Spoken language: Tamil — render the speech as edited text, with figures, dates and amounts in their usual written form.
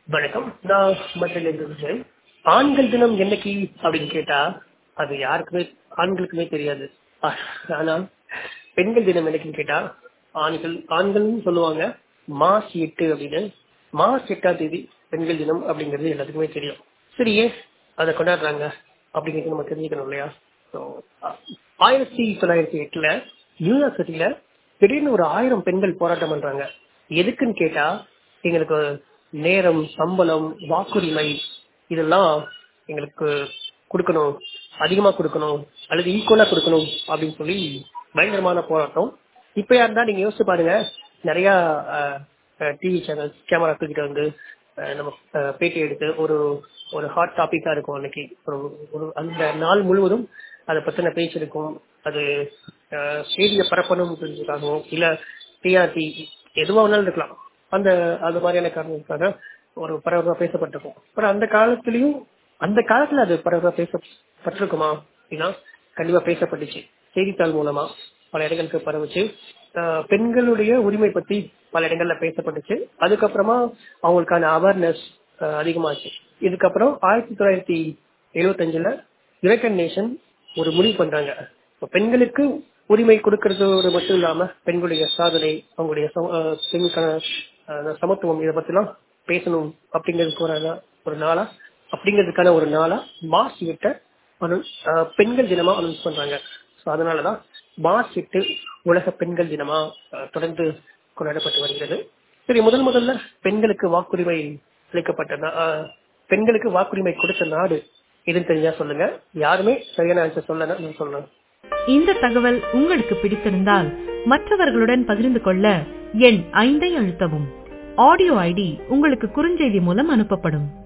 வணக்கம். நான் மதுரையிலிருந்து விஜய். ஆண்கள் தினம் என்னைக்கு அப்படின்னு கேட்டா அது யாருக்குமே ஆண்களுக்குமே தெரியாது. ஆனா பெண்கள் தினம் என்னைக்குன்னு கேட்டா ஆண்கள்னு சொல்லுவாங்க மார்ச் 8 அப்படின்னு. மார்ச் 8 பெண்கள் தினம் அப்படிங்கிறது எல்லாத்துக்குமே தெரியும். சரி, ஏன் அதை கொண்டாடுறாங்க அப்படிங்கிறது நம்ம தெரிஞ்சுக்கணும் இல்லையா? ஸோ 1908 நியூயார்க் சிட்டில திடீர்னு ஒரு 1000 பெண்கள் போராட்டம் பண்றாங்க. எதுக்குன்னு கேட்டா எங்களுக்கு நேரம், சம்பளம், வாக்குரிமை இதெல்லாம் எங்களுக்கு கொடுக்கணும், அதிகமா கொடுக்கணும் அல்லது ஈக்குவலா கொடுக்கணும் அப்படின்னு சொல்லி பயங்கரமான போராட்டம். இப்ப யாருந்தா நீங்க யோசிச்சு பாருங்க, நிறைய டிவி சேனல் கேமரா தூக்கிட்டு வந்து நம்ம பேட்டி எடுத்து ஒரு ஒரு ஹாட் டாபிக்கா இருக்கும். அன்னைக்கு அந்த நாள் முழுவதும் அதை பத்தின பேச்சு இருக்கும். அது செய்தியை பரப்பணும் தெரிஞ்சுக்காகவும் இல்ல டிஆர்பி எதுவா வேணாலும் இருக்கலாம். அந்த அது மாதிரியான காரணங்களுக்காக ஒரு பரபரப்பா பேசப்பட்டிருக்கும். அப்புறம் அந்த காலத்துல அது பரபரப்பா பேசப்பட்டிருக்குமா அப்படின்னா கண்டிப்பா பேசப்பட்டுச்சு. செய்தித்தாள் மூலமா பல இடங்களுக்கு பரவுச்சு. பெண்களுடைய உரிமை பத்தி பல இடங்கள்ல பேசப்பட்டுச்சு. அதுக்கப்புறமா அவங்களுக்கான அவேர்னஸ் அதிகமாச்சு. இதுக்கப்புறம் 1975 யுனைடெட் நேஷன் ஒரு முடிவு பண்றாங்க. பெண்களுக்கு உரிமை கொடுக்கறதோடு மட்டும் இல்லாம பெண்களுடைய சாதனை, அவங்களுடைய பெண்களுக்கான சமத்துவம் இதை பத்திலாம் பேசணும் அப்படிங்கிறதுக்கான ஒரு நாளா மார்ச் 8 பெண்கள் தினமா அனௌன்ஸ் பண்றாங்க. அதனாலதான் மார்ச் 8 உலக பெண்கள் தினமா தொடர்ந்து கொண்டாடப்பட்டு வருகிறது. சரி, முதல்ல பெண்களுக்கு வாக்குரிமை அளிக்கப்பட்ட பெண்களுக்கு வாக்குரிமை கொடுத்த நாடு எதுன்னு தெரிஞ்சா சொல்லுங்க. யாருமே சரியான ஆன்சர் சொல்லல, நான் சொல்றேன். இந்த தகவல் உங்களுக்கு பிடித்திருந்தால் மற்றவர்களுடன் பகிர்ந்து கொள்ள எண் 5 அழுத்தவும். ஆடியோ ஐடி உங்களுக்கு குறுஞ்செய்தி மூலம் அனுப்பப்படும்.